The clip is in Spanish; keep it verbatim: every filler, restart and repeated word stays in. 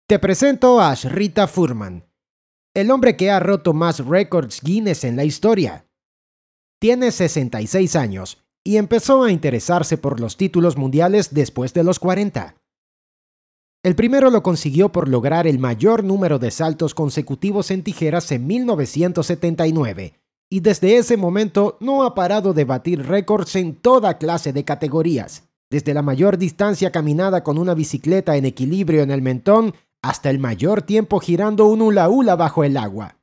Te presento a Ashrita Furman, el hombre que ha roto más récords Guinness en la historia. Tiene sesenta y seis años y empezó a interesarse por los títulos mundiales después de los cuarenta. El primero lo consiguió por lograr el mayor número de saltos consecutivos en tijeras en mil novecientos setenta y nueve, y desde ese momento no ha parado de batir récords en toda clase de categorías, desde la mayor distancia caminada con una bicicleta en equilibrio en el mentón hasta el mayor tiempo girando un hula hula bajo el agua.